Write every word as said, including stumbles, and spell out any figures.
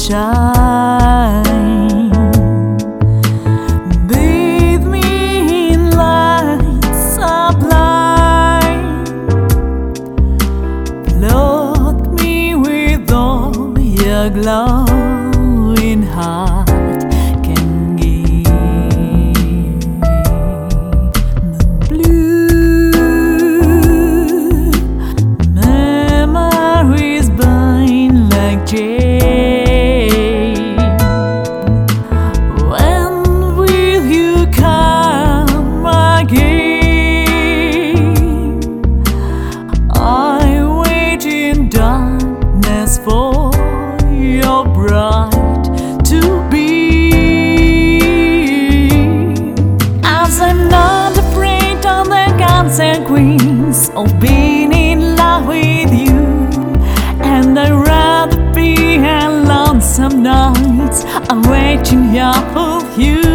shine. Bathe me in light sublime. Flood me with all your glowing heart can give. Blue memories burn like jade. For your bride to be, as I'm not afraid of the consequence of being in love with you, and I'd rather be a lonesome night awaiting your for you.